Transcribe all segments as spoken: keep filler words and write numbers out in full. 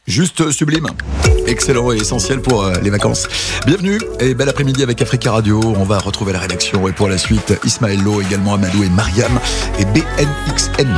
Juste sublime. Excellent et essentiel pour euh, les vacances. Bienvenue et bel après-midi avec Africa Radio. On va retrouver la rédaction et pour la suite, Ismaël Lo, également Amadou et Mariam et B N X N.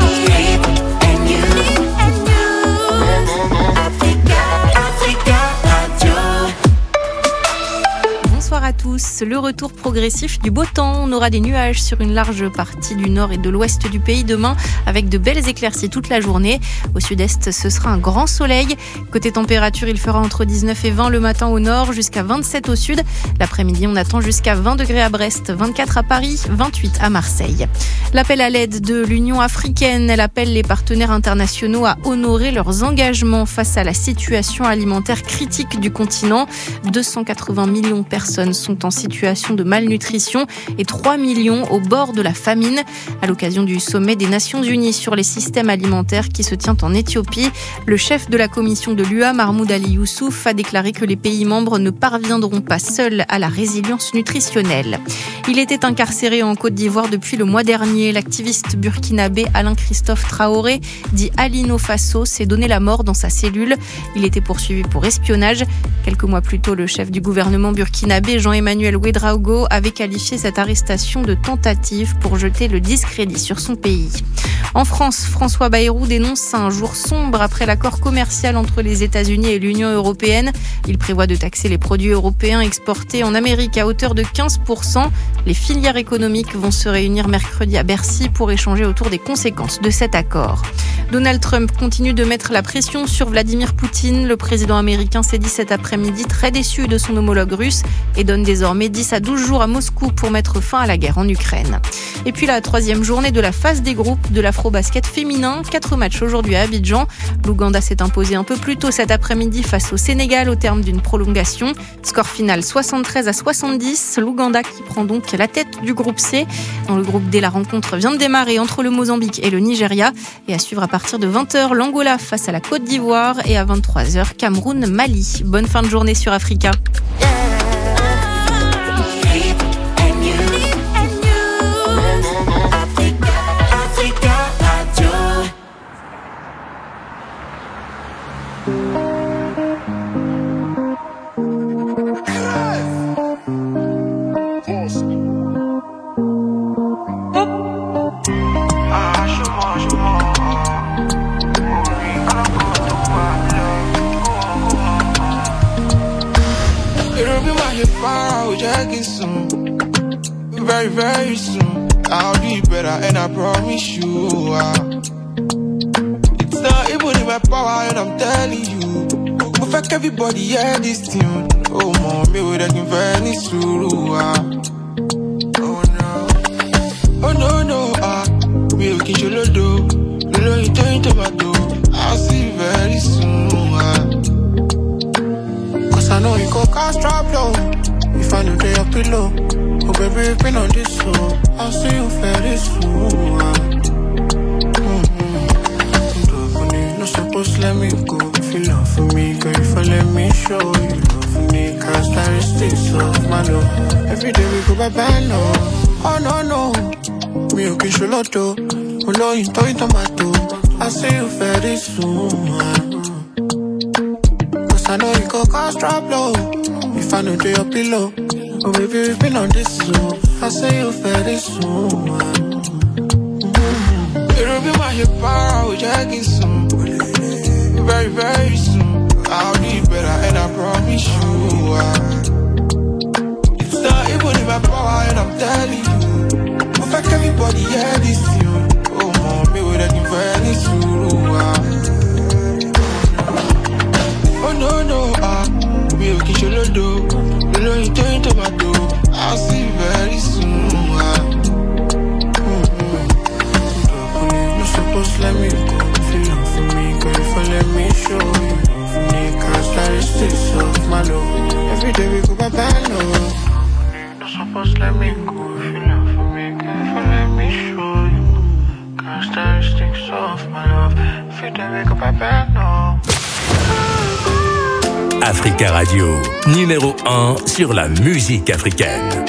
Bonsoir à tous. Le retour progressif du beau temps. On aura des nuages sur une large partie du nord et de l'ouest du pays demain avec de belles éclaircies toute la journée. Au sud-est, ce sera un grand soleil. Côté température, il fera entre dix-neuf et vingt le matin au nord, jusqu'à vingt-sept au sud. L'après-midi, on attend jusqu'à vingt degrés à Brest, vingt-quatre à Paris, vingt-huit à Marseille. L'appel à l'aide de l'Union africaine, elle appelle les partenaires internationaux à honorer leurs engagements face à la situation alimentaire critique du continent. deux cent quatre-vingts millions de personnes sont en situation de malnutrition et trois millions au bord de la famine. À l'occasion du sommet des Nations Unies sur les systèmes alimentaires qui se tient en Éthiopie, le chef de la commission de l'U A, Mahmoud Ali Youssouf, a déclaré que les pays membres ne parviendront pas seuls à la résilience nutritionnelle. Il était incarcéré en Côte d'Ivoire depuis le mois dernier. L'activiste burkinabé Alain-Christophe Traoré, dit Alino Faso, s'est donné la mort dans sa cellule. Il était poursuivi pour espionnage. Quelques mois plus tôt, le chef du gouvernement burkinabé, Jean-Emmanuel Ouedraogo, avait qualifié cette arrestation de tentative pour jeter le discrédit sur son pays. En France, François Bayrou dénonce un jour sombre après l'accord commercial entre les États-Unis et l'Union européenne. Il prévoit de taxer les produits européens exportés en Amérique à hauteur de quinze pour cent. Les filières économiques vont se réunir mercredi à Bercy pour échanger autour des conséquences de cet accord. Donald Trump continue de mettre la pression sur Vladimir Poutine. Le président américain s'est dit cet après-midi très déçu de son homologue russe et donne désormais dix à douze jours à Moscou pour mettre fin à la guerre en Ukraine. Et puis la troisième journée de la phase des groupes de l'afro-basket féminin. Quatre matchs aujourd'hui à Abidjan. L'Ouganda s'est imposé un peu plus tôt cet après-midi face au Sénégal au terme d'une prolongation. Score final soixante-treize à soixante-dix. L'Ouganda qui prend donc la tête du groupe C. Dans le groupe D, la rencontre vient de démarrer entre le Mozambique et le Nigeria. Et à suivre à partir de vingt heures, l'Angola face à la Côte d'Ivoire. Et à vingt-trois heures, Cameroun-Mali. Bonne fin de journée sur Africa. Very, very soon, I'll do better, and I promise you. Uh, it's not even in my power, and I'm telling you. But fuck everybody, hear this tune. Oh, mom, me with a very soon. Oh no, oh no, no, ah, me okay, you lo do, lo you turn to my door. I'll see you very soon. Uh, Cause I know you go cast drop low. If I know they up below. Oh baby, you've been on this show. I'll see you very soon. Mm-hmm. No supposed to let me go. If you love for me, girl, if I let me show you love for me, characteristics of my love. Every day we go by bad, no. Oh no, no. Me okay, show lotto. Oh no, you toy tomato. I'll see you very soon. Cause I know you go cast drop low. If I know they up below. Oh baby, we've been on this soon. I'll see you very soon. Mm-hmm. It'll be my hip power, we're jacking soon. Very, very soon. I'll do better, and I promise you. Uh, it's not even in my power, and I'm telling you. But fuck everybody, yeah, this tune. Oh, mom, me with a very soon. Oh, no, no, ah. Me, okay, you lo do. Lo you turn to my door. I'll see you very soon. Mm-hmm. You're supposed to let me go. If you love for me, girl, if I let me show you love for me, characteristics of my love. Every day we go by bad love. You're supposed to let me go. If you love for me, girl, if I let me show you characteristics of my love. Every day we go by bad love. Africa Radio, numéro un sur la musique africaine.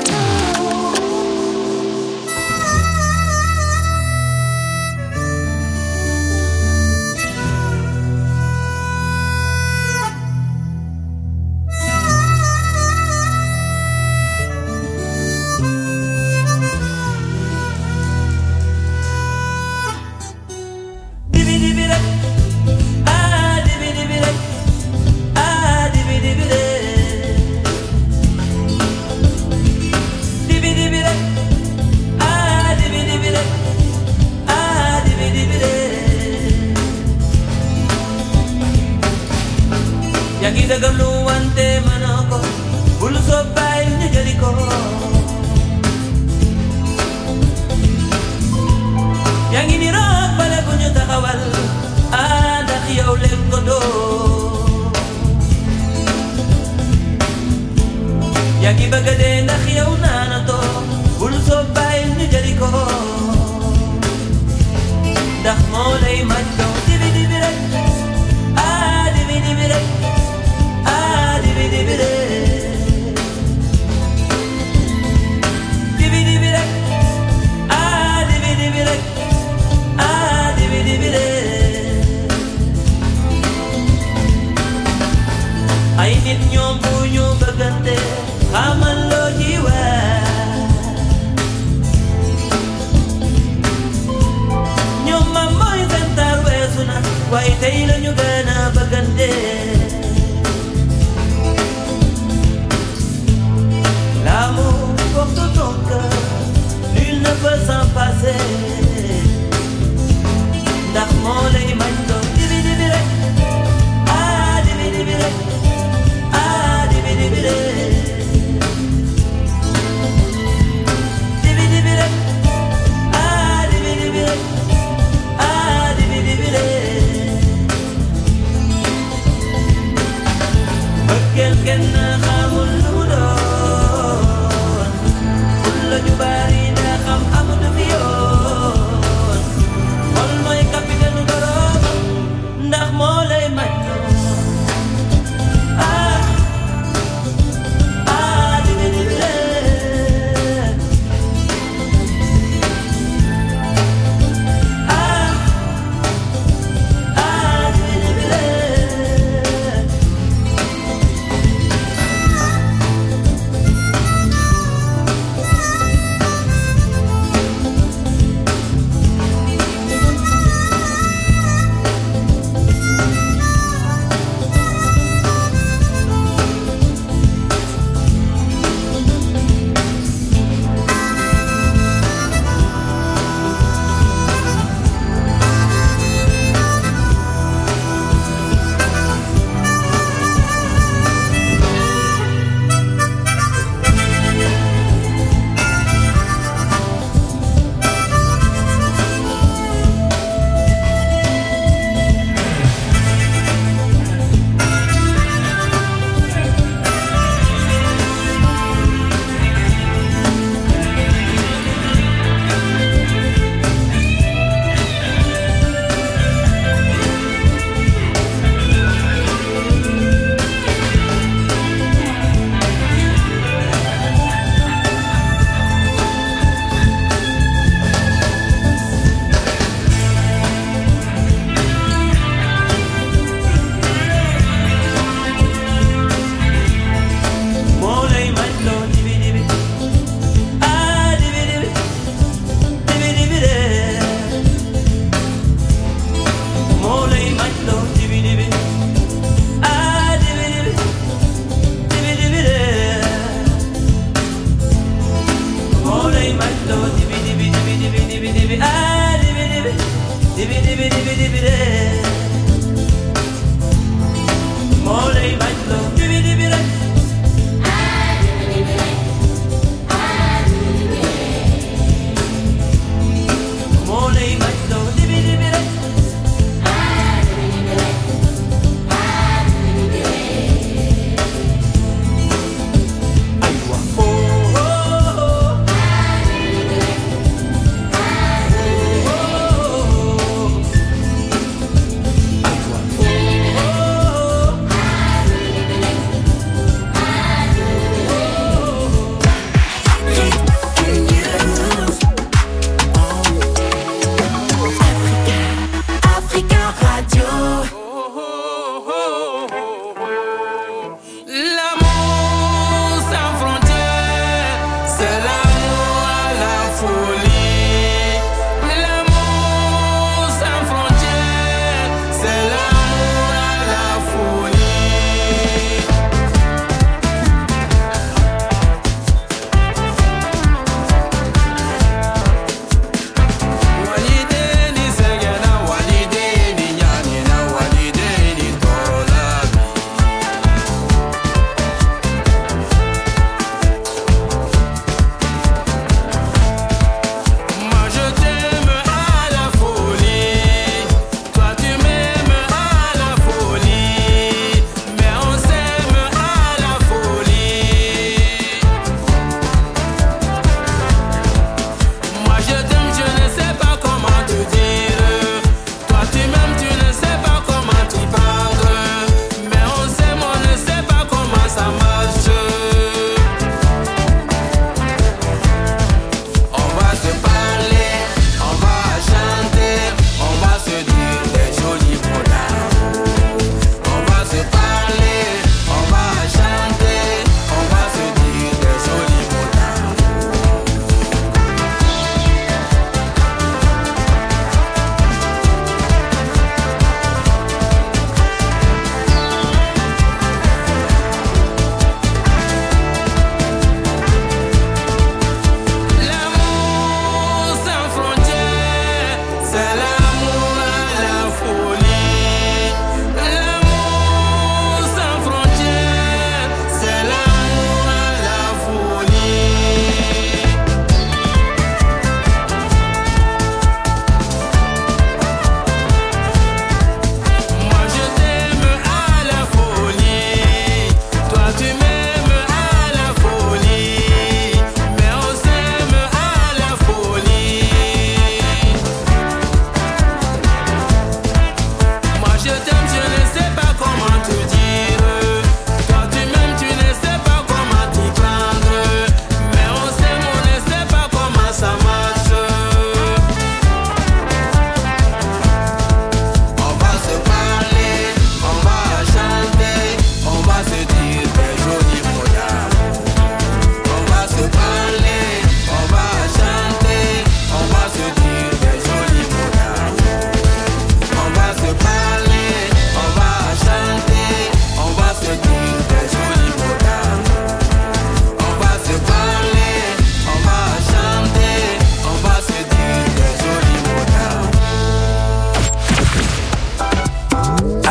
Yagi dagalu wante manako bul so bay ñu jëli ko Yangi ni rock bale bu ñu taxawal ah ndax yow leen ko do Yagi bëgg de ndax yow naana to bul so bay ñu jëli ko ndax moo lay maj do dibi dibi rek ah dibi dibi rek ah dibi dibi rek dibi dibi rek ah dibi dibi rek ah dibi dibi rek ay nit ñoom bu ñu bëggante xamal loo ji waa ñoom ma mooy seen taar weesu na waaye tey la ñu gën a bëggante l'amour porte ton cœur nul ne peut s'en passer ndax moo lay mañ doon dibi dibi rek ah dibi dibi rek ah dibi dibi rek dibi dibi rek ah dibi dibi rek ah dibi dibi rek bëggeel kenn xamul lu mu doon ful la ju bari da xam amatu fi yoon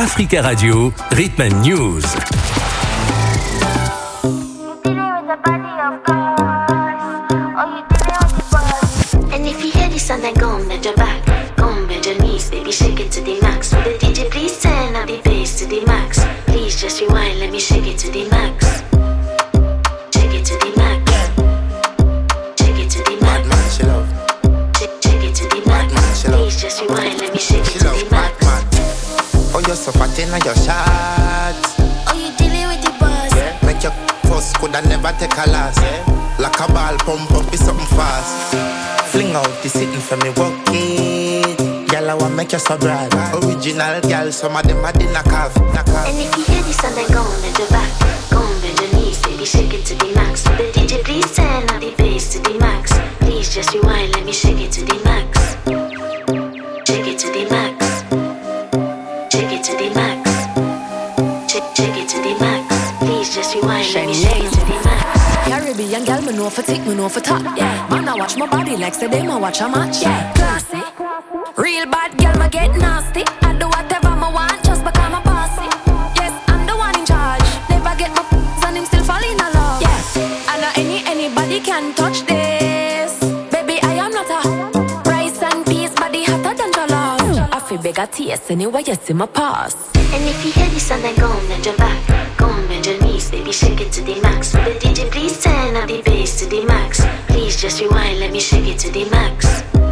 Africa Radio, Rhythm and News. And if you hear this sound, then go on, bend your back, go on, bend your knees, baby, shake it to the max. Will the D J please turn up the bass to the max? Please just rewind, let me shake it to the max. Shake it to the max. Shake it to the max. Shake, shake it to the max. Please just rewind, let me shake it to the max. Oh, you're so fat in your shots. Oh, you dealing with the boss? Yeah. Make your first could I never take a loss. Yeah. Like a ball pump up, be something fast. Fling out the sitting for me, walk it. Girl, I want make you so bright. Original girl, some of them are in a calf. And if you hear this sound, then go on, bend your back, go on, bend your knees, baby, shake it to the max. Will the D J please turn up the bass to the max? Please just rewind, let me shake it to the max. Shake it to the max. Shake it to the max. Shake, shake it to the max. Please just rewind, let me shake it to the max. Caribbean girl, me know for tick, me know for top. Yeah, man, I watch my body like say them, I watch a match. Yeah, classy. Real bad girl, me get nasty. I do whatever me want, just because I'm bossy. Yes, I'm the one in charge. Never get my f***s and him still fall in love. Yeah, I know any anybody can touch this. Baby, I am not a rice and peas, body hotter than jollof. I feel big at taste anyway, you see my pass. And if you hear this sound, then go on, bend your back, go on, bend your knees, baby, shake it to the max. Will the D J please turn up the bass to the max? Please just rewind, let me shake it to the max.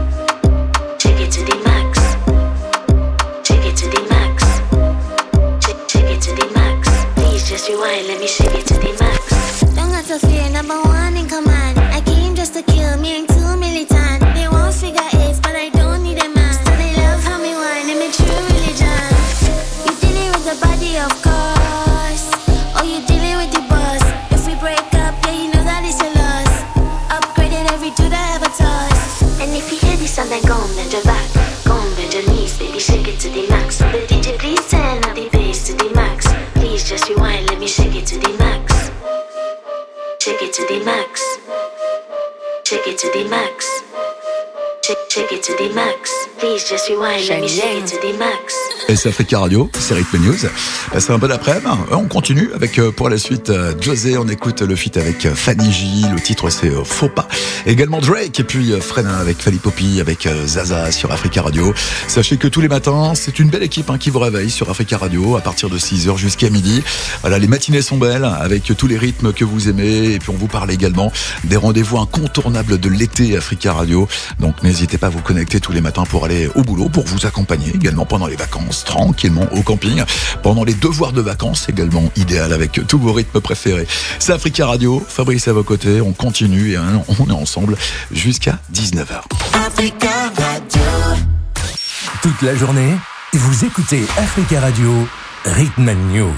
Shake it to the max. Shake it to the max. Shake, shake it to the max. Please just rewind, let me shake it to the max. Don't got to fear, number one in command. I came just to kill me, ain't too militant. They won't figure eight, but I don't need a man. Still they love how me whine, and me true religion. You dealing with the body, of course. Oh, you dealing with the boss. If we break up, yeah, you know that it's a loss. Upgraded every dude I ever touched. And if you hear this sound, then go on, bend your back, go on, bend your knees, baby, shake it to the max. Will the D J please turn up the bass to the max? Please just rewind, let me shake it to the max. Shake it to the max. Shake it to the max. Shake, shake it to the max. Please just rewind, let me shake it to the max. Et c'est Africa Radio, c'est Rhythm News. C'est un bon après-midi. On continue avec pour la suite José. On écoute le feat avec Fanny J. Le titre c'est Faux pas. Également Drake et puis Fredin avec Fally Poppy avec Zaza sur Africa Radio. Sachez que tous les matins, c'est une belle équipe hein, qui vous réveille sur Africa Radio à partir de six heures jusqu'à midi. Voilà, les matinées sont belles avec tous les rythmes que vous aimez. Et puis on vous parle également des rendez-vous incontournables de l'été Africa Radio. Donc n'hésitez pas à vous connecter tous les matins pour aller au boulot, pour vous accompagner également pendant les vacances, tranquillement au camping, pendant les devoirs de vacances également, idéal avec tous vos rythmes préférés. C'est Africa Radio, Fabrice à vos côtés, on continue et on est ensemble jusqu'à dix-neuf heures. Africa Radio. Toute la journée, vous écoutez Africa Radio, Rhythm and News.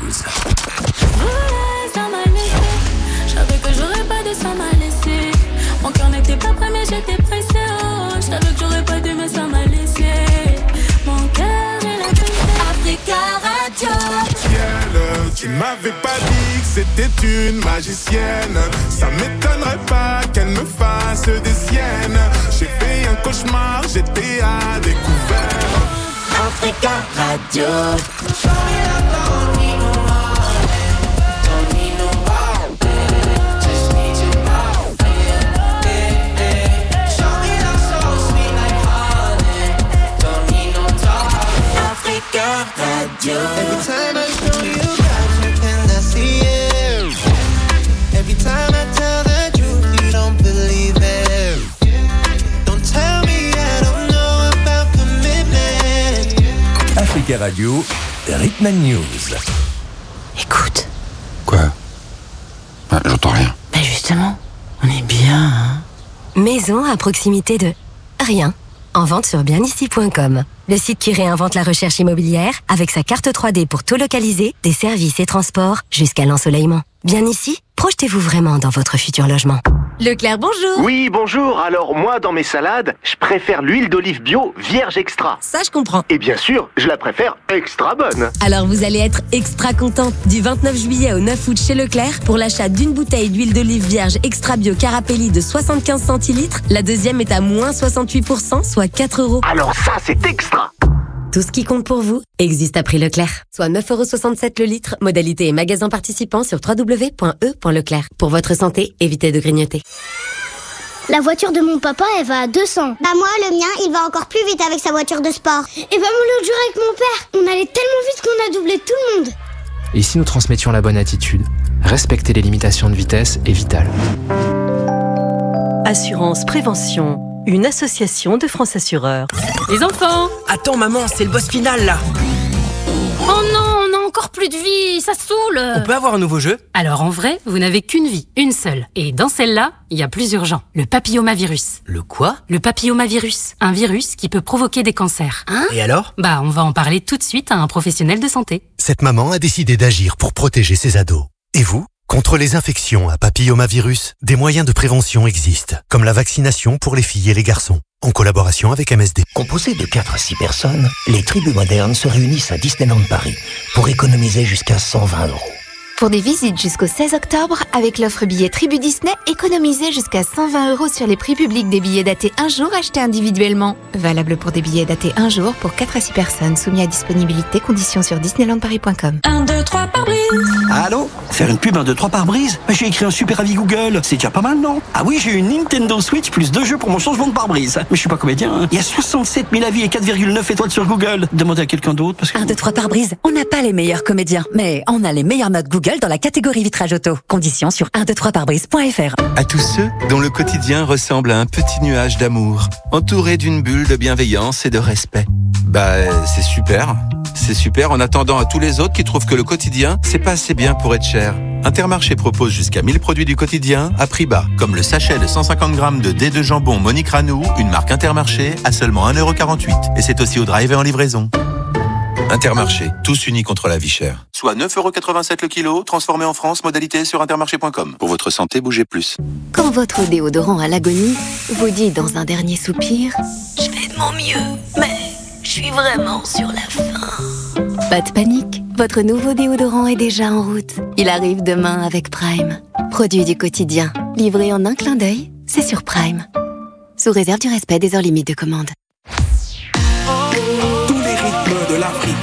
Ça m'a laissé, je savais que j'aurais pas de ça m'a laissé. Mon cœur n'était pas prêt mais j'étais pressée. Oh, je savais que j'aurais pas dû mais ça m'a laissé. Mon cœur est la pressée. Africa Radio. Tu m'avais pas dit que c'était une magicienne. Ça m'étonnerait pas qu'elle me fasse des siennes. J'ai fait un cauchemar, j'étais à découvert. Africa Radio. Radio. Every time I show you something I see it. Every time I tell the truth, you don't believe it. Don't tell me I don't know about commitment. Africa Radio, Rhythm and News. Écoute. Quoi? Bah, j'entends rien. Bah justement, on est bien, hein. Maison à proximité de rien. En vente sur bien ici point com. Le site qui réinvente la recherche immobilière avec sa carte trois D pour tout localiser, des services et transports jusqu'à l'ensoleillement. Bien ici, projetez-vous vraiment dans votre futur logement. Leclerc, bonjour. Oui, bonjour. Alors moi, dans mes salades, je préfère l'huile d'olive bio vierge extra. Ça, je comprends. Et bien sûr, je la préfère extra bonne. Alors vous allez être extra content. Du vingt-neuf juillet au neuf août chez Leclerc, pour l'achat d'une bouteille d'huile d'olive vierge extra bio Carapelli de soixante-quinze centilitres, la deuxième est à moins soixante-huit pour cent, soit quatre euros. Alors ça, c'est extra. Tout ce qui compte pour vous existe à prix Leclerc. Soit neuf euros soixante-sept le litre, modalité et magasin participant sur w w w point e point leclerc. Pour votre santé, évitez de grignoter. La voiture de mon papa, elle va à deux cents. Bah moi, le mien, il va encore plus vite avec sa voiture de sport. Et bah moi, l'autre jour avec mon père, on allait tellement vite qu'on a doublé tout le monde. Et si nous transmettions la bonne attitude, respecter les limitations de vitesse est vital. Assurance Prévention, une association de France Assureurs. Les enfants! Attends maman, c'est le boss final là. Oh non, on a encore plus de vie, ça saoule. On peut avoir un nouveau jeu? Alors en vrai, vous n'avez qu'une vie, une seule. Et dans celle-là, il y a plus urgent. Le papillomavirus. Le quoi? Le papillomavirus. Un virus qui peut provoquer des cancers. Hein? Et alors? Bah, on va en parler tout de suite à un professionnel de santé. Cette maman a décidé d'agir pour protéger ses ados. Et vous? Contre les infections à papillomavirus, des moyens de prévention existent, comme la vaccination pour les filles et les garçons, en collaboration avec M S D. Composés de quatre à six personnes, les tribus modernes se réunissent à Disneyland Paris pour économiser jusqu'à cent vingt euros. Pour des visites jusqu'au seize octobre, avec l'offre billet Tribu Disney, économisez jusqu'à cent vingt euros sur les prix publics des billets datés un jour achetés individuellement. Valable pour des billets datés un jour pour quatre à six personnes, soumis à disponibilité, conditions sur disneyland paris point com. un, deux, trois par brise. Allô? Faire une pub un, deux, trois par brise? J'ai écrit un super avis Google, c'est déjà pas mal, non? Ah oui, j'ai eu une Nintendo Switch plus deux jeux pour mon changement de pare-brise. Mais je suis pas comédien, hein. Il y a soixante-sept mille avis et quatre virgule neuf étoiles sur Google. Demandez à quelqu'un d'autre parce que... un, deux, trois par brise. On n'a pas les meilleurs comédiens, mais on a les meilleures notes Google dans la catégorie vitrage auto. Conditions sur un, deux, trois par brise point f r. À tous ceux dont le quotidien ressemble à un petit nuage d'amour, entouré d'une bulle de bienveillance et de respect. Bah, c'est super. C'est super en attendant à tous les autres qui trouvent que le quotidien, c'est pas assez bien pour être cher. Intermarché propose jusqu'à mille produits du quotidien à prix bas, comme le sachet de cent cinquante grammes de dés de jambon Monique Ranou, une marque Intermarché, à seulement un euro quarante-huit. Et c'est aussi au drive et en livraison. Intermarché, tous unis contre la vie chère. Soit neuf euros quatre-vingt-sept le kilo, transformé en France, modalité sur intermarché point com. Pour votre santé, bougez plus. Quand votre déodorant à l'agonie vous dit dans un dernier soupir « Je fais de mon mieux, mais je suis vraiment sur la fin ». Pas de panique, votre nouveau déodorant est déjà en route. Il arrive demain avec Prime. Produit du quotidien, livré en un clin d'œil, c'est sur Prime. Sous réserve du respect des heures limites de commande. Tous les rythmes de l'Afrique.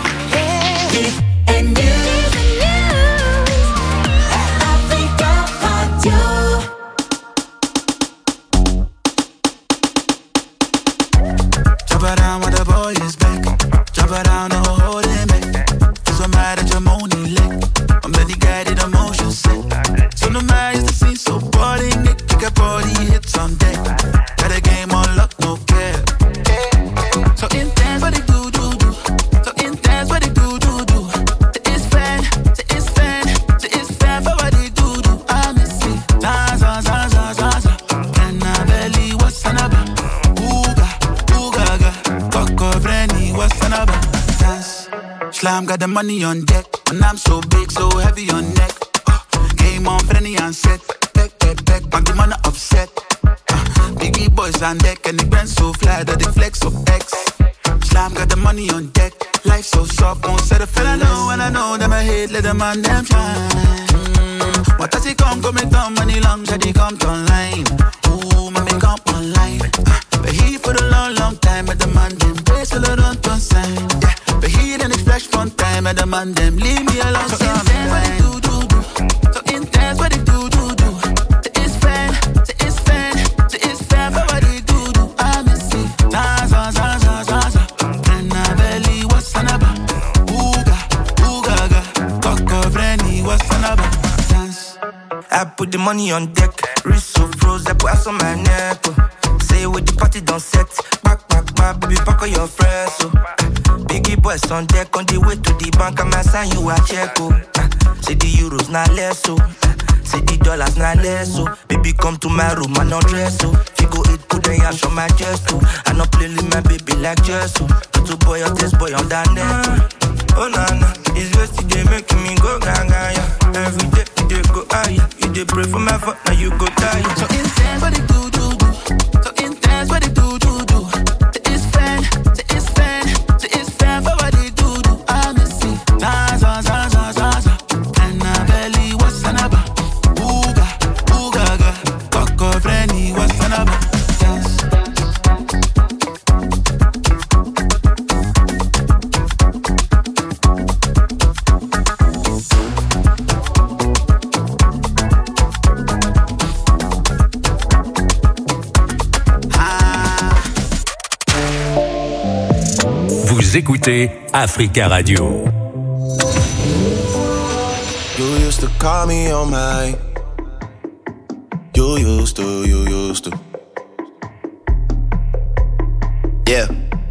Jump around when the boy is back. Jump around and hold him back. So mad at your moaning leg. I'm many guided emotion sick. So no man is the scene, so body Nick. Kick a body hits on deck. Got a game on luck, no care. So intense, what it do, do, do. So intense, what it do, do, do. To his fan, to his fan, to his fan, for what it do, do. I miss it. Zaza, zaza, zaza. And I belly, what's an abba? Ooga, ooga, ga. Coco, Frenny, what's an abba? Dance. Slam got the money on deck. And I'm so big, so heavy on neck. Uh, game on, Frenny and set. Back, back, back, back, the man upset. Biggie boys on deck and the brand so fly that they flex so X. Slam got the money on deck. Life so soft, won't set a feel. I know and I know that my head let them on them shine. Mm. What does it come, come and come, money long, shady come to online. Ooh, mommy come online. Uh, but he for the long, long time, at the man them brace a lot on to sign. Yeah, but he then splash fun time, at the man them leave me alone. So intense, what it do, do, do. So intense, what it do, do, do. To his fan, to his fan, to his fan, for what he do, do. I miss it. Zaza, zaza, zaza. And I belly, what's an abba? Ooga, ooga, ga. Coco, Frenny, what's an abba? Dance. I put the money on deck. Wrist so froze, I put ice on my neck. Oh. Say with the party don't set. Back, back, back, baby, pack on your friends. So. Biggie boys on deck, on the way to the bank, I might sign you a check. Oh. Uh, say the euros not less, so. Uh, say the dollars not less, so. Baby come to my room, I no dress, so. If you go eat, put the ash on my chest, too. I no play with my baby like chess, so. Little boy, or this boy on that net. Oh, nah, nah, it's wasted, they making me go gaga, yeah. Every day, you dey go higher. You dey pray for my fuck, now you go tired. So intense, what it do, do, do. So intense, what it do, do, do. To his fan, to his fan, to his fan, for what it do, do. I miss it. Zaza, zaza, zaza. And I belly, what's an abba? Ooga, ooga, ga. Coco, Frenny, what's an abba? Dance. Vous écoutez Africa Radio. You used to call me on my. You used to, you used to. Yeah.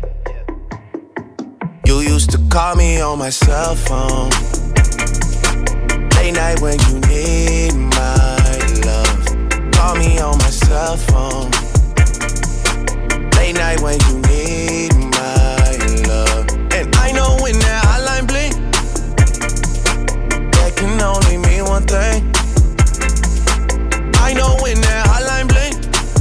You used to call me on my cell phone. Late night when you need my love. Call me on my cell phone. Late night when you need my love. And I know when that hotline blink, that can only mean one thing. I know when that hotline blink,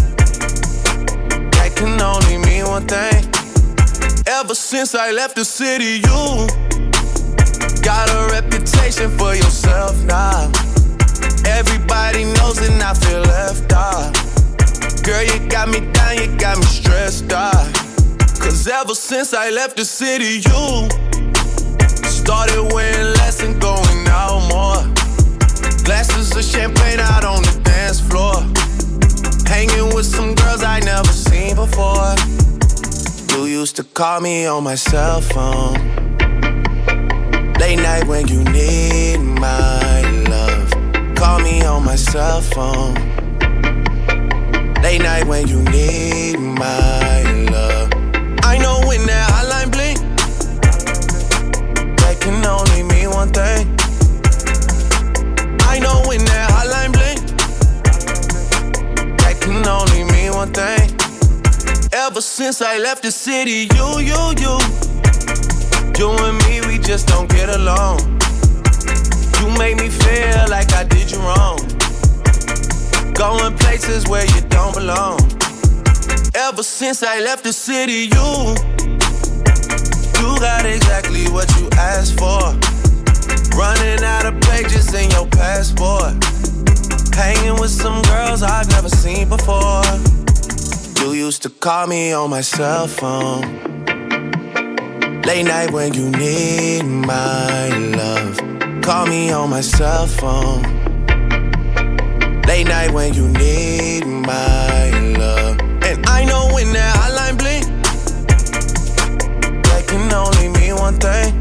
that can only mean one thing. Ever since I left the city, you got a reputation for yourself now. Everybody knows and I feel left out. Girl, you got me down, you got me stressed out. Cause ever since I left the city, you started wearing less and going out more. Glasses of champagne out on the dance floor. Hanging with some girls I never seen before. You used to call me on my cell phone. Late night when you need my love. Call me on my cell phone. Late night when you need my love. I know when that hotline blink, that can only mean one thing. I know when that hotline blink, that can only mean one thing. Ever since I left the city, you, you, you You and me, we just don't get along. You make me feel like I did you wrong. Going places where you don't belong. Ever since I left the city, you You got exactly what you asked for. Running out of pages in your passport. Hanging with some girls I've never seen before. You used to call me on my cell phone. Late night when you need my love. Call me on my cell phone. Late night when you need my love. And I know when that hotline blink, that can only mean one thing.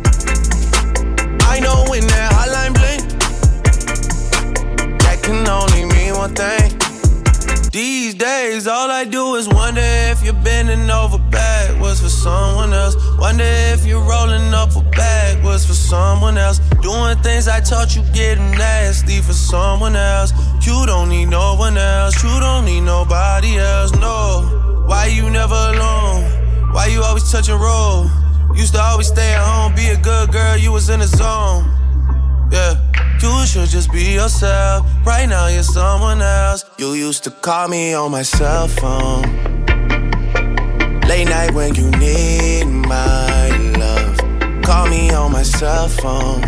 I know when that hotline blink, that can only mean one thing. These days, all I do is wonder if you're bending over backwards for someone else. Wonder if you're rolling up or backwards for someone else. Doing things I taught you getting nasty for someone else. You don't need no one else. You don't need nobody else, no. Why you never alone? Why you always touch and roll? Used to always stay at home, be a good girl, you was in the zone. Yeah. You should just be yourself. Right now you're someone else. You used to call me on my cell phone. Late night when you need my love. Call me on my cell phone.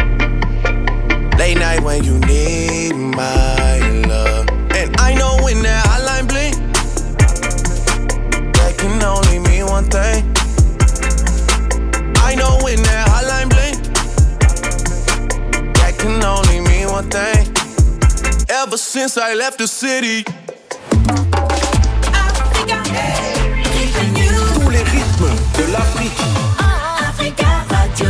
Late night when you need my love. And I know when that hotline blink, that can only mean one thing. I know when that hotline blink, can only mean one thing. Ever since I left the city. Africa, tous les rythmes de l'Afrique. Africa Radio.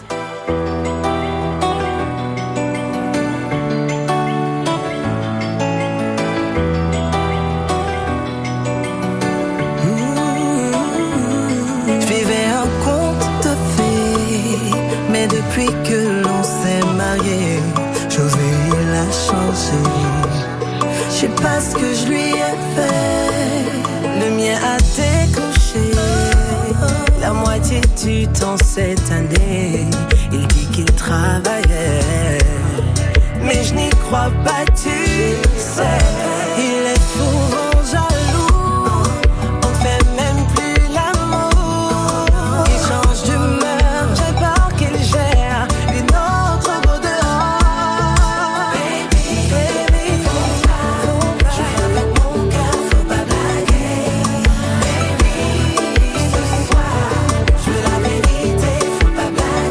Je vivais un conte de fées, mais depuis que l'on s'est marié, José l'a changé. Je sais pas ce que je lui ai fait. Le mien a décroché. La moitié du temps cette année, il dit qu'il travaillait, mais je n'y crois pas, tu sais. Il est souvent jaloux. On fait même plus l'amour. Il change d'humeur. J'ai peur qu'il gère une autre go dehors. Baby, baby, faut pas, faut pas. Je suis avec mon cœur, faut pas blaguer. Baby, ce soir, je veux la vérité, faut pas blaguer.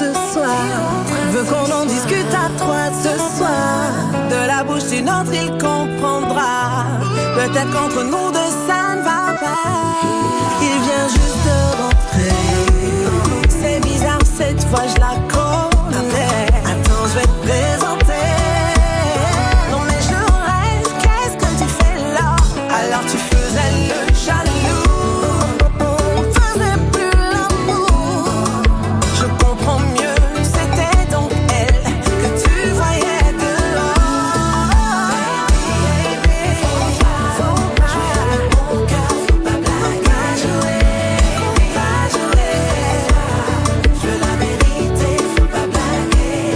ce soir. Veux qu'on en discute à trois ce soir. De la bouche d'une autre il comprendra. Peut-être qu'entre nous deux ça ne va pas. Il vient juste de rentrer. C'est bizarre, cette fois je la connais. Attends, je vais te présenter. Non mais je rêve, qu'est-ce que tu fais là? Alors tu faisais le jaloux. On faisait plus l'amour. Je comprends mieux, c'était donc elle que tu voyais dehors. Baby, faut pas, faut pas jouer mon cœur, faut pas blaguer, jouer, faut pas jouer. Je veux la vérité, faut pas blaguer.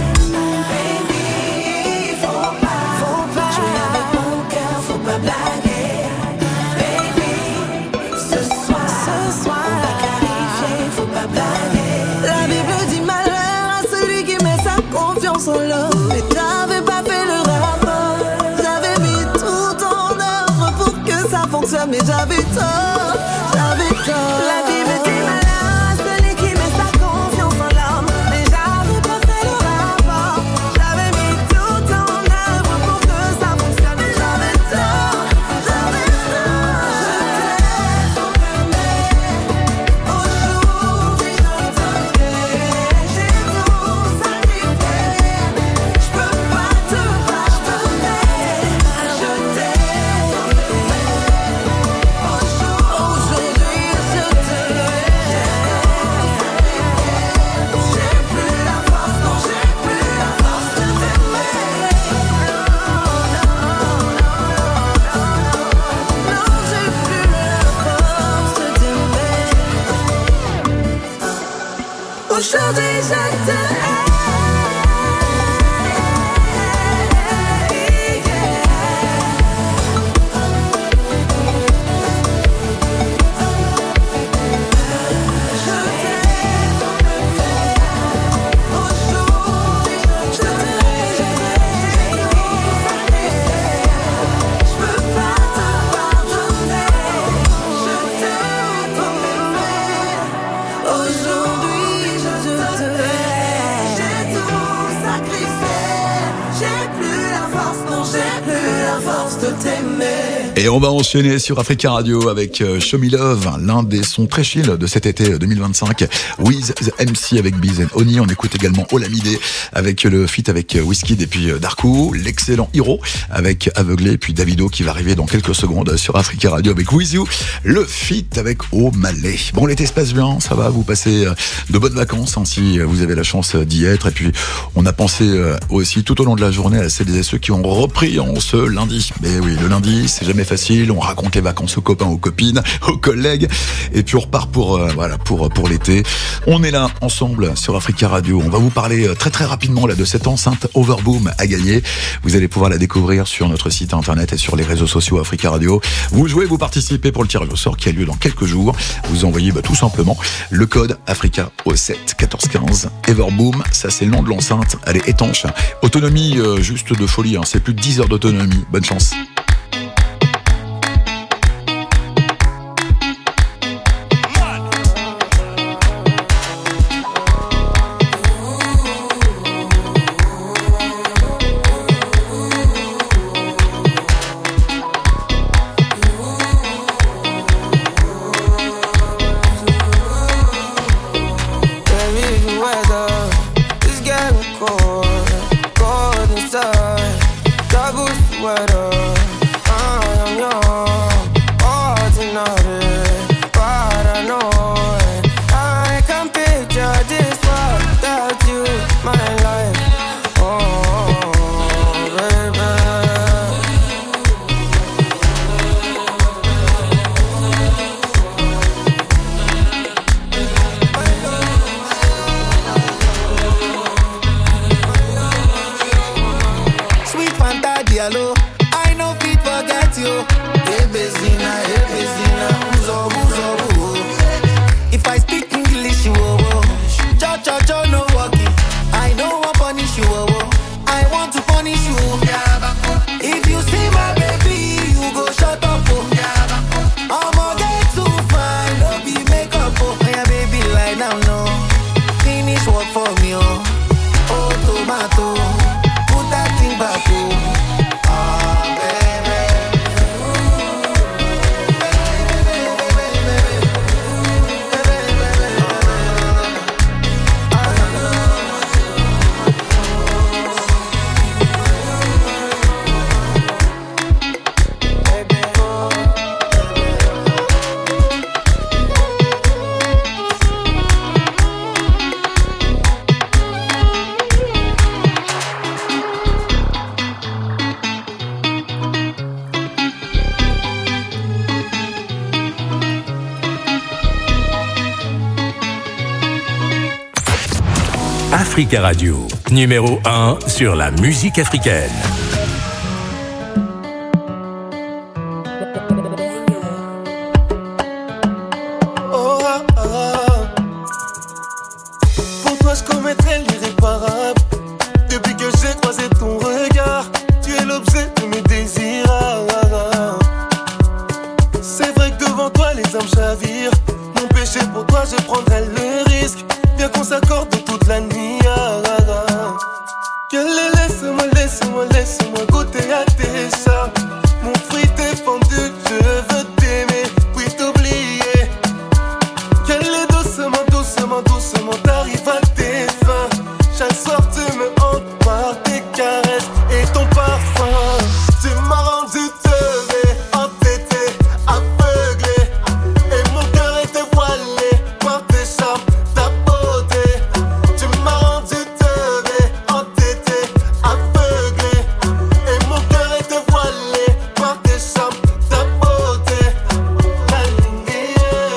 Baby, faut pas, faut pas jouer avec mon cœur, faut pas blaguer. Baby, ce soir, ce soir, faut pas clarifier, faut pas blaguer. La Bible dit malheur à celui qui met sa confiance en l'homme. Mais t'avais pas fait le rapport. J'avais mis tout en œuvre pour que ça fonctionne, mais j'avais tort, j'avais tort. La Bible dit malheur à celui qui met sa confiance en l'homme. Mais j'avais pas fait le rapport. J'avais mis tout en œuvre pour que ça fonctionne, mais j'avais tort, j'avais tort. Aujourd'hui je t'aime, j'ai tout sacrifié. Je peux pas te pardonner. Je t'aime. Aujourd'hui je t'aime. J'ai plus la force, non j'ai plus la force de t'aimer. Non j'ai plus la force de t'aimer. Aujourd'hui je t'aime. Aujourd'hui je te j'ai tout sacrifié. J'ai plus la force, non j'ai plus la force de t'aimer. Et on va enchaîner sur Africa Radio avec euh, Show Me Love, l'un des sons très chill de cet été deux mille vingt-cinq. With the M C avec Biz and Oni. On écoute également Olamide avec le feat avec euh, Wizkid et puis euh, Darko. L'excellent Hiro avec Aveuglé et puis Davido qui va arriver dans quelques secondes sur Africa Radio avec With You. Le feat avec O'Malley. Bon, l'été se passe bien, ça va, vous passez euh, de bonnes vacances hein, si vous avez la chance d'y être. Et puis on a pensé euh, aussi tout au long de la journée à celles et ceux qui ont repris en ce lundi. Mais oui, le lundi, c'est jamais facile, on raconte les vacances aux copains, aux copines, aux collègues, et puis on repart pour euh, voilà pour pour l'été. On est là ensemble sur Africa Radio. On va vous parler très très rapidement là de cette enceinte Overboom à gagner. Vous allez pouvoir la découvrir sur notre site internet et sur les réseaux sociaux Africa Radio. Vous jouez, vous participez pour le tirage au sort qui a lieu dans quelques jours. Vous envoyez bah, tout simplement le code Africa au sept quatorze quinze. Everboom, ça c'est le nom de l'enceinte. Elle est étanche. Autonomie euh, juste de folie. Hein. C'est plus de dix heures d'autonomie. Bonne chance. Cold inside, double sweater. Africa Radio, numéro un sur la musique africaine. Oh, ah, ah. Pour toi, je commettrais l'irréparable. Depuis que j'ai croisé ton regard, tu es l'objet de mes désirs. C'est vrai que devant toi, les âmes chavirent. Mon péché pour toi, je prendrais le risque. Bien qu'on s'accorde toute la nuit. Que les laisse-moi, laisse-moi, laisse-moi goûter à tes charmes. Mon fruit défendu, je veux t'aimer, puis t'oublier. Qu'elle est doucement, doucement, doucement, t'arrives à tes fins. Chaque soir tu me hantes par tes caresses et ton parfum. Tu m'as rendu teubé, entêté, aveuglé. Et mon cœur était voilé par tes charmes, ta beauté. Tu m'as rendu teubé, entêté, aveuglé. Et mon cœur était voilé par tes charmes, ta beauté. La lignée,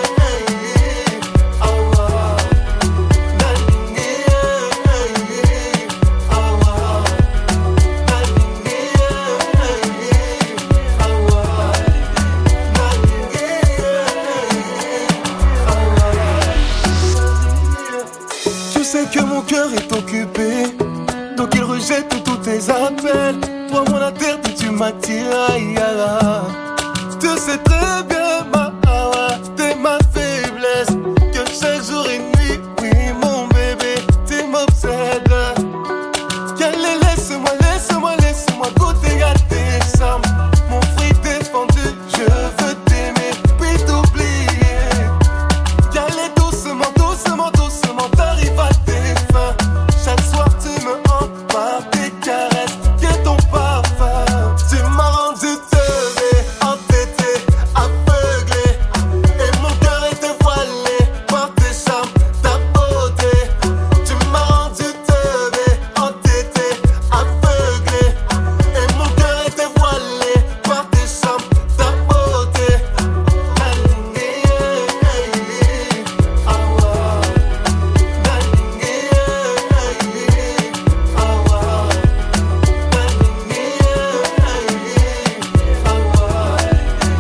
ah ouais. La lignée, ah ouais. La lignée, ah ouais. Tu sais que mon cœur est occupé, donc il rejette tous tes appels. Toi mon interdit, tu m'attires, aïe, aïe, aïe. Tu sais très bien ma awa, t'es ma faiblesse. Que chaque jour et nuit, oui mon bébé, tu m'obsèdes. Qu'elle est, laisse-moi, laisse-moi, laisse-moi goûter à tes charmes. Mon fruit défendu, je veux t'aimer, puis t'oublier. Qu'elle est doucement, doucement, doucement, t'arrives à tes fins. Chaque soir tu me hantes par tes caresses et ton parfum. Tu m'as rendu teubé, entêté, aveuglé. Et mon cœur était voilé par tes charmes, ta beauté. Tu m'as rendu teubé, entêté, aveuglé. Et mon cœur était voilé par tes charmes, ta beauté. La lignée, ah ouais. La lignée, ah ouais. La lignée, ah ouais.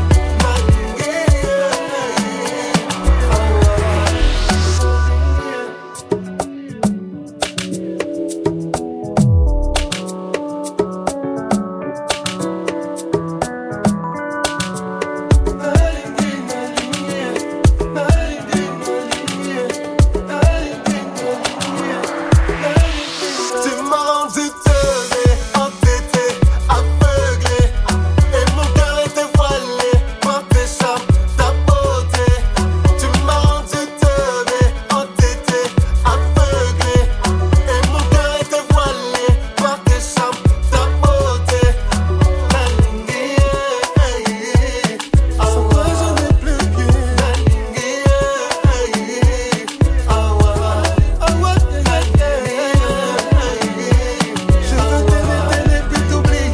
Tu m'as rendu teubé, entêté, aveuglé. Et mon cœur était voilé par tes charmes, ta beauté. Tu m'as rendu teubé, entêté, aveuglé. Et mon cœur était voilé par tes charmes, ta beauté. La lignée, sans toi je n'ai plus pied. La lignée, ah ouais, ah ouais, yeah, yeah. Je veux t'aimer, t'aimer, puis t'oublier.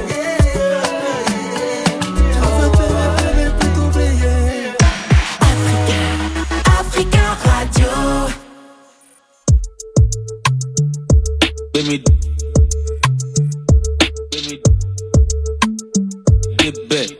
Je veux t'aimer, t'aimer, puis t'oublier. Africa Radio. Give me, give me, get back.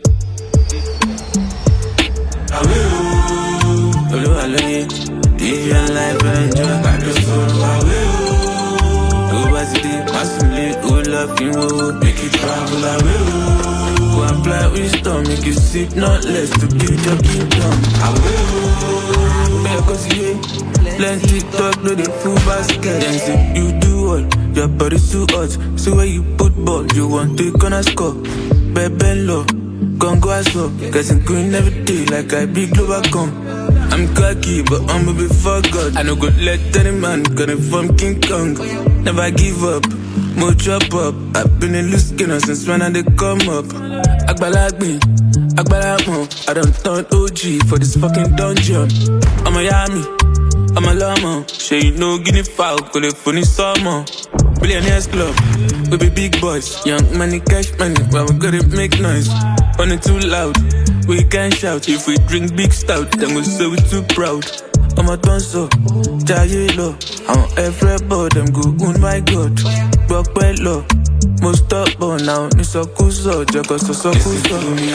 I will, I will, I live your life and enjoy my soul. I will, go by city, massively, good love you, make you travel. I will, go and fly with storm, make you sip, not less to build your kingdom. I will, because you learn TikTok, no the full basket. Then say you do what, your body's too hot. So where you put ball, you want to gonna score. Baby low, gon' go as well. Getting green every day like I be global come. I'm cocky, but I'm a before God. I no go let any man got it from King Kong. Never give up, more chop up. I've been in loose skinner since when I did come up. Akbalak me, Akbalak mo. I done turn O G for this fucking dungeon. I'm a yummy, I'm a llama. Sure you know guinea fowl, call it funny summer. Billionaires club, we be big boys. Young money, cash money, but we gotta make noise. On it too loud, we can shout. If we drink big stout, then we'll say we too proud. I'm a dancer, Jayelo. I'm everybody, them go, oh my God. Rock bello, most stubborn now. Nisa kuso, jago so so kuso.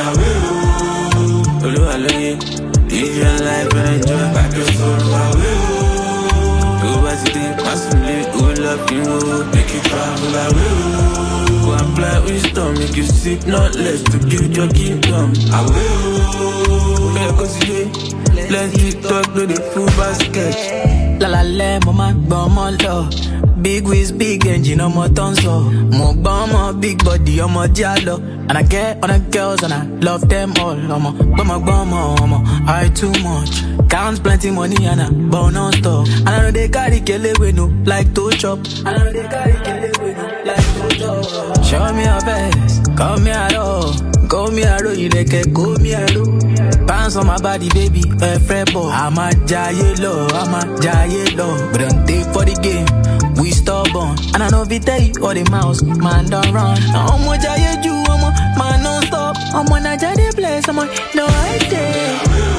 Olu aloye, live your life and enjoy. Back your soul away. Go as it is, massively, go love you, make you travel away. Go apply wisdom, make you seek not less to build your kingdom. I will, yeah, cause you plenty talk to the full basket. La la la, mama, mama, love. Big whiz, big engine, I'm a tonso. More bomber, big body, I'm a giallo. And I get on the girls and I love them all. I'm a bummer, bummer, I'm a high too much. Counts plenty money and I burn on stuff. And I know they carry Kelly with no like to chop. And I know they carry Kelly with no like to chop. Show me your best, come me at all. Go me a roll, you like a go me a roll. Bounce on my body, baby, a fret ball. I'm a giant low, I'm a giant low. But don't take for the game, we stubborn. And I know if it tell you all the mouse, man don't run. I'm a giant you, I'm a man non stop. I'm on a giant place, I'm a no idea.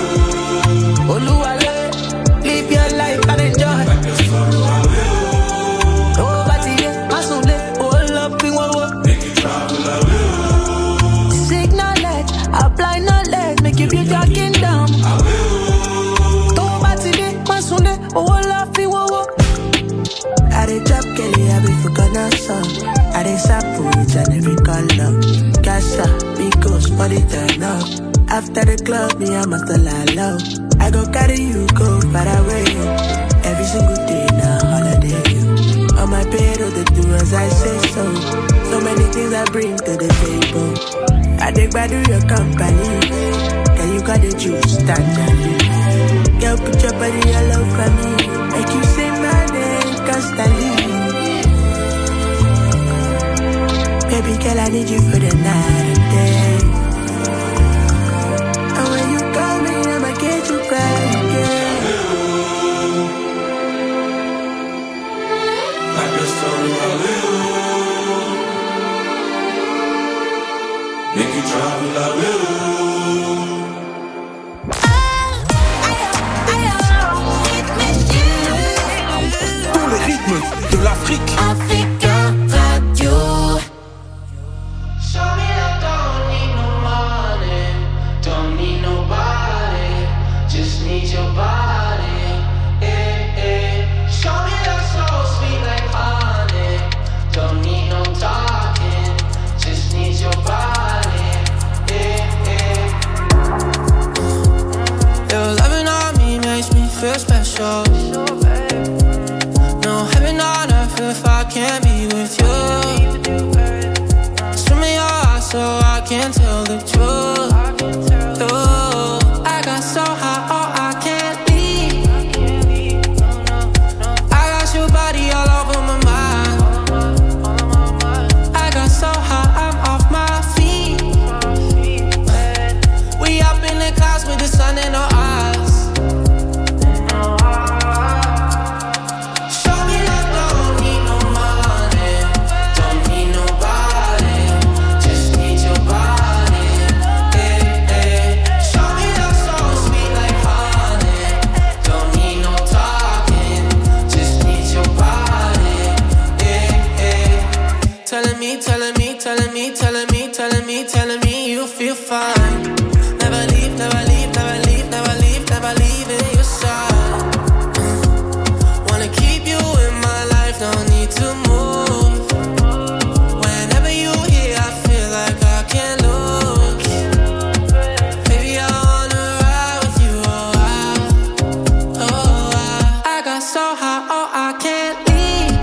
Oluwale, live your life and enjoy. Oh, but yeah, I soon let all up in one. Make you travel away. Apply knowledge, make you build your kingdom. Don't bat it, my son, oh, laughing, whoa. I dey drop Kelly, I be forgotten song. I dey sample each and every color. Casa, Migos, for the turn up. After the club, me, I'm at the la low. I go carry you, go far away. Every single day, now holiday. On my bed, or the do as I say so. So many things I bring to the table. I dig by do your company. Can you got the juice, tangerine? Girl, put your body all over me. Make you say my name constantly. Baby girl, I need you for the night and day. And when you call me, I'ma get you back again. Like a story, I will. Make you travel away. Tous les rythmes de l'Afrique. Africa Radio. Show me that don't need no money, don't need nobody, just need your body. Eh, eh. Show me that soul sweet like honey, don't need no talking, just need your body. Feel special. No heaven on earth if I can't be with you. Swim me your eyes so I can tell the truth. Ooh, I got so high, oh I can't leave. I got your body all over my mind. I got so high, I'm off my feet. We up in the clouds with the sun in our eyes. Telling me, telling me, telling me, telling me you feel fine. Never leave, never leave, never leave, never leave, never leave in your side. Wanna keep you in my life, don't need to move. Whenever you here, I feel like I can't lose. Baby, I wanna ride with you, oh I, oh I. I got so high, oh I can't leave.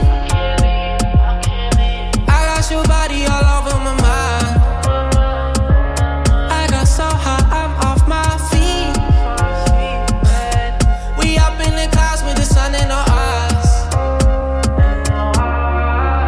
I got your body all over my mind. I got so high, I'm off my feet. We up in the clouds with the sun in our eyes.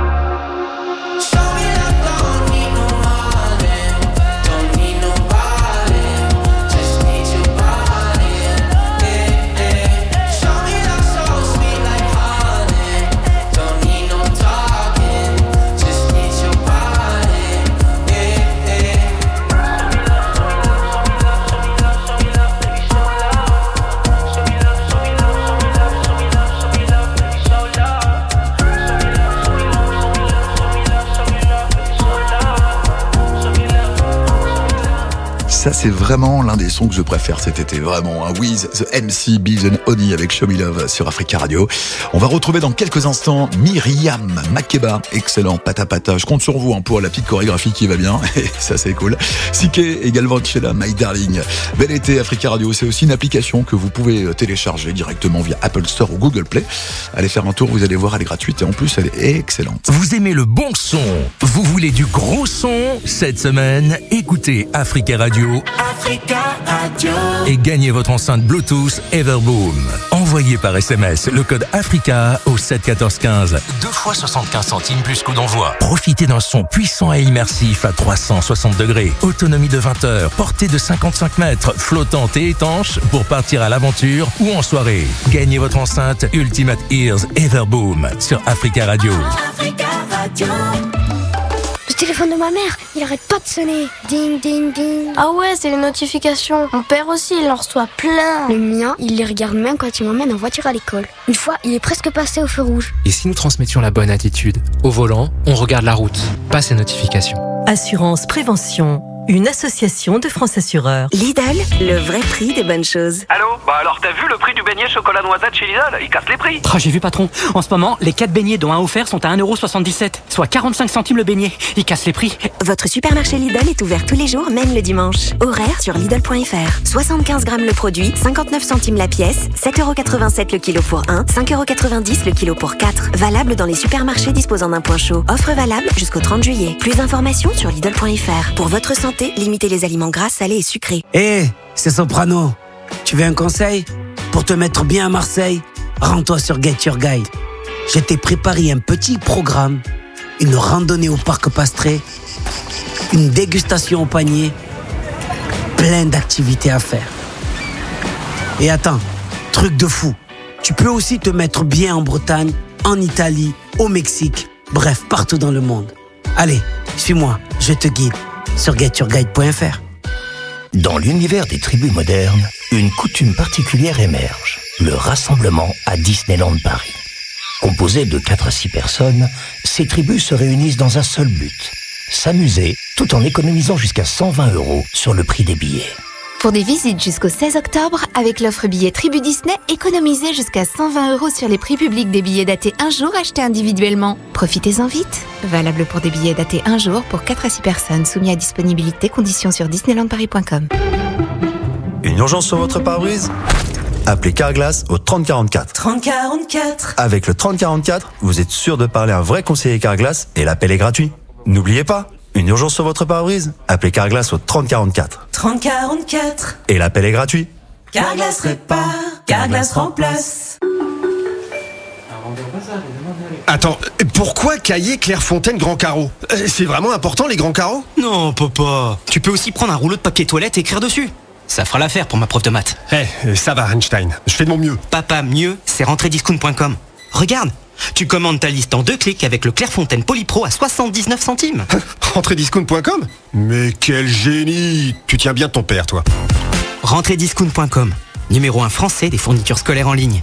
ça c'est vraiment l'un des sons que je préfère cet été, vraiment, hein. Wiz, The M C, Biz and Honey avec Show Me Love sur Africa Radio. On va retrouver dans quelques instants Myriam Makeba, excellent, pata pata, je compte sur vous hein, pour la petite chorégraphie qui va bien, et ça c'est cool. Sike également Chela, My Darling. Bel été, Africa Radio, c'est aussi une application que vous pouvez télécharger directement via Apple Store ou Google Play. Allez faire un tour, vous allez voir, elle est gratuite et en plus elle est excellente. Vous aimez le bon son, vous voulez du gros son? Cette semaine, écoutez Africa Radio. Africa Radio. Et gagnez votre enceinte Bluetooth Everboom. Envoyez par S M S le code Africa au sept quatorze quinze. Deux fois soixante-quinze centimes plus coup d'envoi. Profitez d'un son puissant et immersif à trois cent soixante degrés. Autonomie de vingt heures, portée de cinquante-cinq mètres, flottante et étanche pour partir à l'aventure ou en soirée. Gagnez votre enceinte Ultimate Ears Everboom sur Africa Radio. Africa Radio. Le téléphone de ma mère, il arrête pas de sonner. Ding, ding, ding. Ah ouais, c'est les notifications. Mon père aussi, il en reçoit plein. Le mien, il les regarde même quand il m'emmène en voiture à l'école. Une fois, il est presque passé au feu rouge. Et si nous transmettions la bonne attitude? Au volant, on regarde la route, pas ces notifications. Assurance Prévention, une association de France Assureurs. Lidl, le vrai prix des bonnes choses. Allô? Bah alors t'as vu le prix du beignet chocolat noisette chez Lidl? Il casse les prix. Oh, j'ai vu patron. En ce moment, les quatre beignets dont un offert sont à un euro soixante-dix-sept, soit quarante-cinq centimes le beignet. Il casse les prix. Votre supermarché Lidl est ouvert tous les jours, même le dimanche. Horaire sur Lidl point F R. soixante-quinze grammes le produit, cinquante-neuf centimes la pièce, sept euros quatre-vingt-sept le kilo pour un, cinq euros quatre-vingt-dix le kilo pour quatre. Valable dans les supermarchés disposant d'un point chaud. Offre valable jusqu'au trente juillet. Plus d'informations sur Lidl point F R. Pour votre santé, limitez les aliments gras, salés et sucrés. Hé, hey, c'est Soprano. Tu veux un conseil? Pour te mettre bien à Marseille, rends-toi sur Get Your Guide. Je t'ai préparé un petit programme, une randonnée au parc Pastré, une dégustation au panier, plein d'activités à faire. Et attends, truc de fou, tu peux aussi te mettre bien en Bretagne, en Italie, au Mexique, bref, partout dans le monde. Allez, suis-moi, je te guide sur get your guide point F R. Dans l'univers des tribus modernes, une coutume particulière émerge, le rassemblement à Disneyland Paris. Composé de quatre à six personnes, ces tribus se réunissent dans un seul but, s'amuser tout en économisant jusqu'à cent vingt euros sur le prix des billets. Pour des visites jusqu'au seize octobre, avec l'offre billet Tribu Disney, économisez jusqu'à cent vingt euros sur les prix publics des billets datés un jour achetés individuellement. Profitez-en vite. Valable pour des billets datés un jour pour quatre à six personnes, soumis à disponibilité, conditions sur disneyland paris point com. Une urgence sur votre pare-brise? Appelez Carglass au trente quarante-quatre. trente quarante-quatre. Avec le trente quarante-quatre, vous êtes sûr de parler à un vrai conseiller Carglass et l'appel est gratuit. N'oubliez pas, une urgence sur votre pare-brise? Appelez Carglass au trente quarante-quatre. trente quarante-quatre. Et l'appel est gratuit. Carglass répare, Carglass remplace. Attends, pourquoi Cahiers Clairefontaine Grand Carreau? C'est vraiment important les grands carreaux? Non, papa. Tu peux aussi prendre un rouleau de papier toilette et écrire dessus. Ça fera l'affaire pour ma prof de maths. Eh, hey, ça va Einstein, je fais de mon mieux. Papa, mieux, c'est rentrée discount point com. Regarde, tu commandes ta liste en deux clics avec le Clairefontaine Polypro à soixante-dix-neuf centimes. rentrée discount point com? Mais quel génie! Tu tiens bien de ton père, toi. rentrée discount point com, numéro un français des fournitures scolaires en ligne.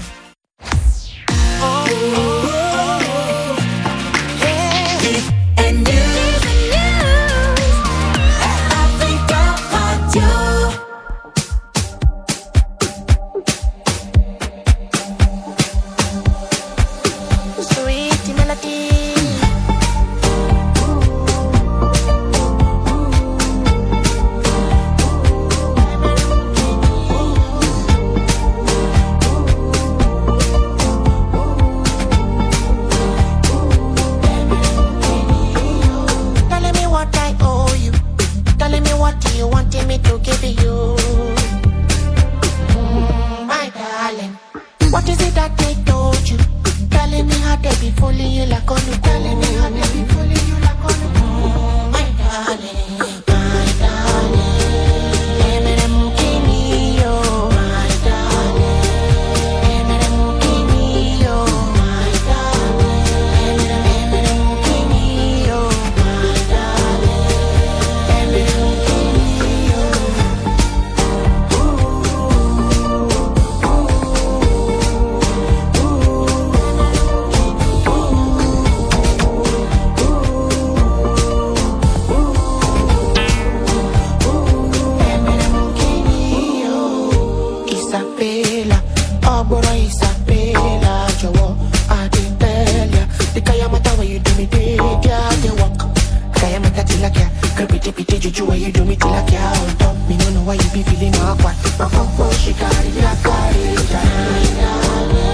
juju when you do me till I can't stop. Me no know why you be feeling awkward. My papa she carry ya carry ya.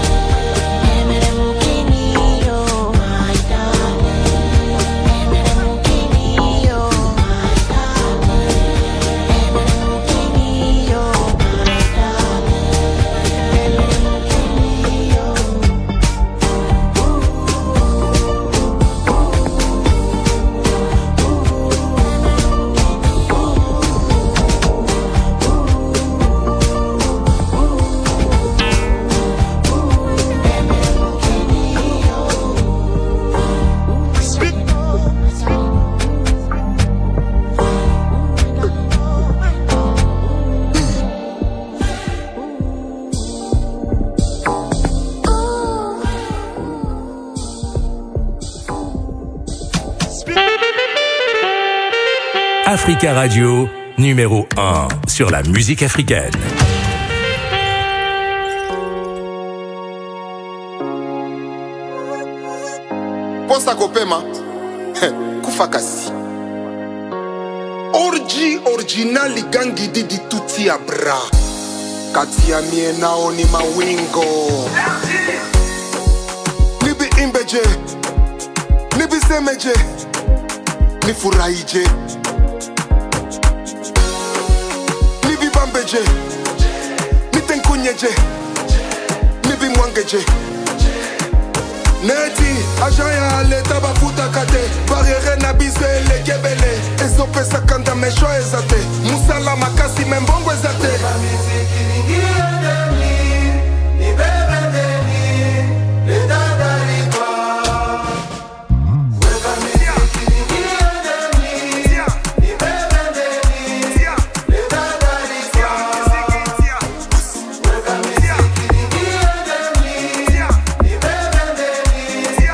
Africa Radio, numéro un sur la musique africaine. Posta kopema kufakasi orji originali gangi didi tuti abra kati ya mie nao ni mawingo nibi imbeje nibi semeje nifurahije nibi bambeje nitenkunyeje nibi mwangeje Neti, ajaya leta bafuta kate Barriere na bise le kebele Ezope sakanda mesho ezate Musala makasi membongo ezate Weka miziki ningie deni Ni bebe deni Leta darikwa Weka miziki ningie deni Ni bebe deni Leta darikwa Weka miziki ningie deni Ni bebe deni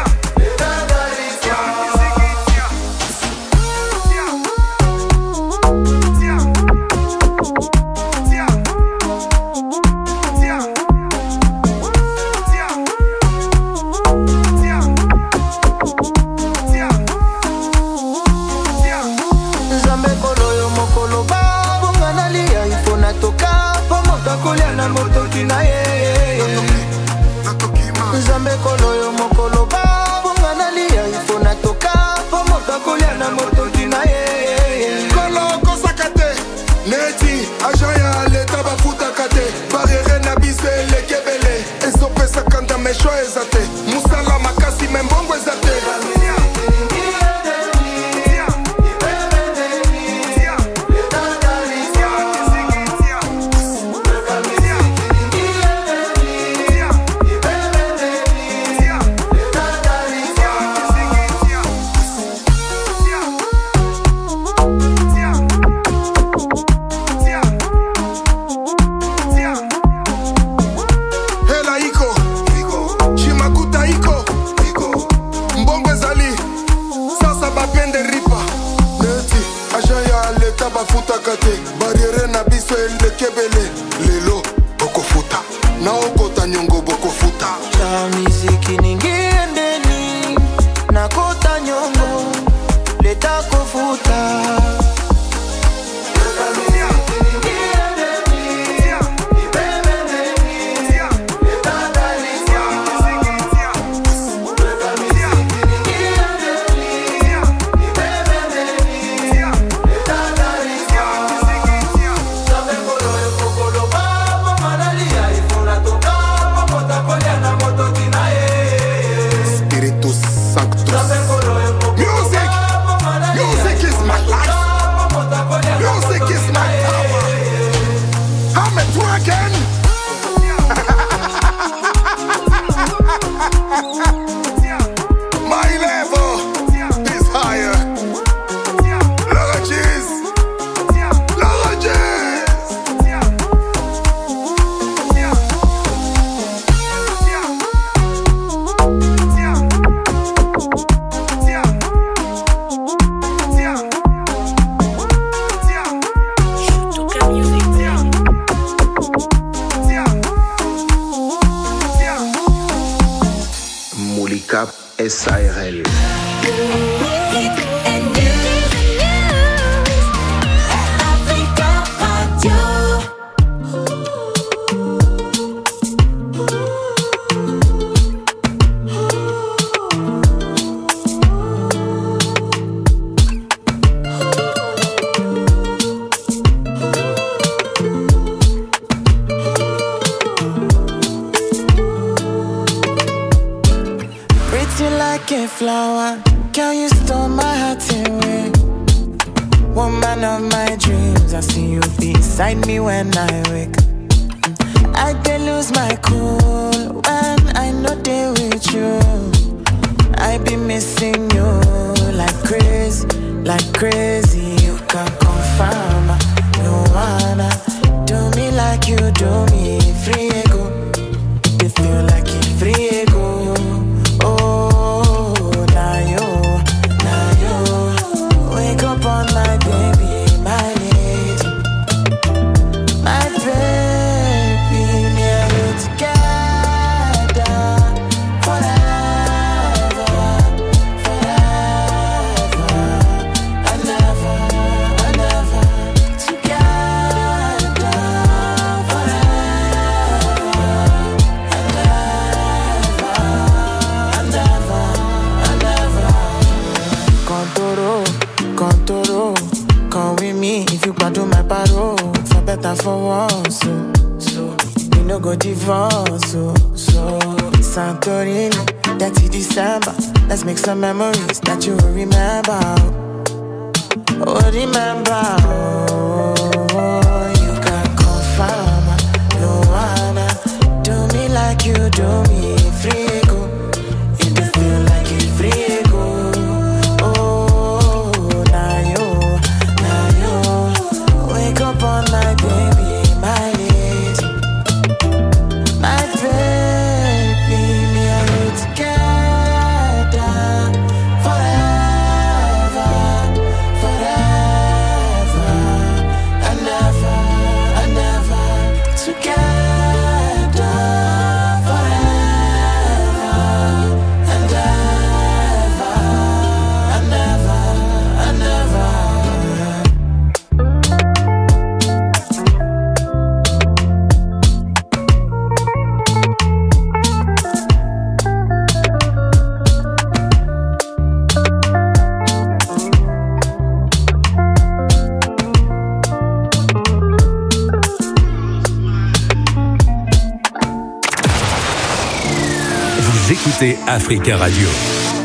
Zambe kolo yo mokolo babu nganalia ifo natoka pomo takulia na moto dinaye kolo kosakate neti ajaya leta bafuta kate barriere na bise le kebele ezope sakanda mesho ezate musala makasi membongo ezate bafuta kate barriere na biso ele kebele lelo bokofuta na okota nyongo bokofuta cha muziki ningiendeni na kota nyongo leta kofuta S A R L Now I can you stole my heart away. Woman of my dreams, I see you beside me when I wake. I can lose my cool when I know they with you. I be missing you like crazy, like crazy. You can confirm, you wanna do me like you do me. Free ego, they feel like you free ego. Oh, now you, now you wake up on my baby, my lady, my baby, near you together forever, forever, and never, and never together forever, and never, and never, and never. Contoro, contoro, come with me if you want to my paro. For better, for worse, so, so we no go divorce, so, so Santorini, that's in December. Let's make some memories that you will remember. Oh, remember, oh, you can confirm, you wanna do me like you do me. Free ego, you can feel like you free ego. Oh, now you, now you wake up on my baby, my lady, my baby, me and you together forever, forever, and never, and never together forever, and ever, and never, and never. Vous écoutez Africa Radio.